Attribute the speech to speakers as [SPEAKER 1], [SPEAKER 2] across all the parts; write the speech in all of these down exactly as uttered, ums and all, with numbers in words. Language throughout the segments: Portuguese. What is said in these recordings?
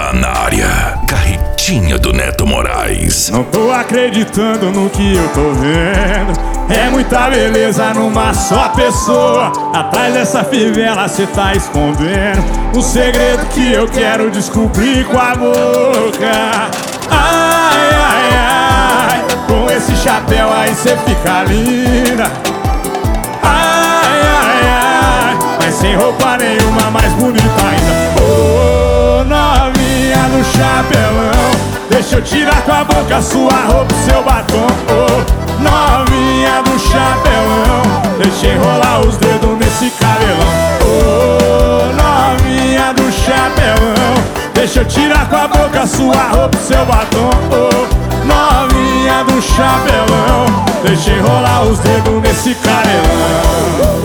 [SPEAKER 1] Tá na área, Carretinha do Neto Moraes.
[SPEAKER 2] Não tô acreditando no que eu tô vendo. É muita beleza numa só pessoa. Atrás dessa fivela cê tá escondendo um segredo que eu quero descobrir com a boca. Ai, ai, ai, com esse chapéu aí cê fica linda. Ai, ai, ai, mas sem roupa nenhuma, mais bonita ainda. Ô, novinha do chapelão, deixa eu tirar com a boca sua roupa e seu batom. Ô, novinha do chapelão, deixa eu enrolar os dedos nesse cabelão. Ô, novinha do chapelão, deixa eu tirar com a boca sua roupa e seu batom. Ô, novinha do chapelão, deixa eu enrolar os dedos nesse cabelão.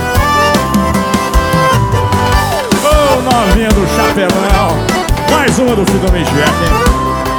[SPEAKER 2] Ô, novinha do chapelão, mais uma do Fito Jack, hein?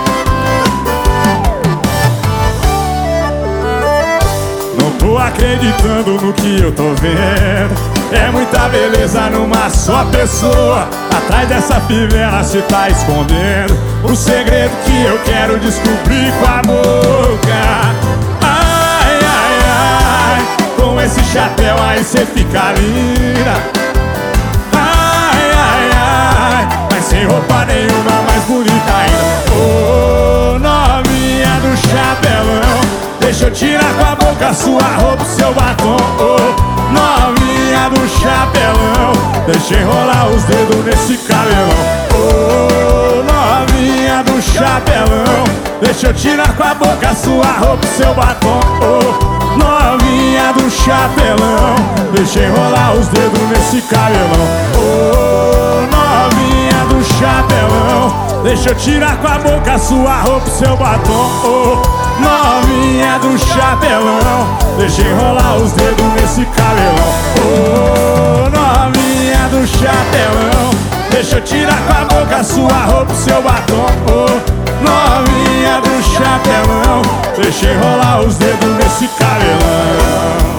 [SPEAKER 2] Não tô acreditando no que eu tô vendo. É muita beleza numa só pessoa. Atrás dessa fivela cê tá escondendo um segredo que eu quero descobrir com a boca. Ai, ai, ai, com esse chapéu aí cê fica linda. Ai, ai, ai, mas sem roupa nenhuma, mais bonita ainda. Ô, novinha do chapelão, deixa eu tirar com a boca sua roupa e seu batom. Ô, novinha do chapelão, deixa eu enrolar os dedos nesse cabelão. Ô, novinha do chapelão, deixa eu tirar com a boca sua roupa e seu batom. Ô, novinha do chapelão, deixa eu enrolar os dedos nesse cabelão. Ô, novinha do chapelão, deixa eu tirar com a boca sua roupa e seu batom. Ô, novinha do chapelão, deixa eu enrolar os dedos nesse cabelão. Ô, novinha do chapelão, deixa eu tirar com a boca sua roupa e seu batom. Ô, novinha do chapelão, deixa eu enrolar os dedos nesse cabelão.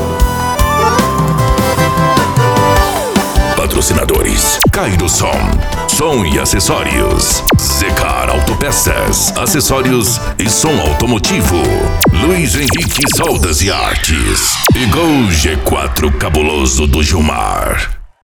[SPEAKER 1] Patrocinadores: Cairo Som, som e acessórios. Zecar Autopeças, acessórios e som automotivo. Luiz Henrique Soldas e Artes. E Gol G quatro Cabuloso do Gilmar.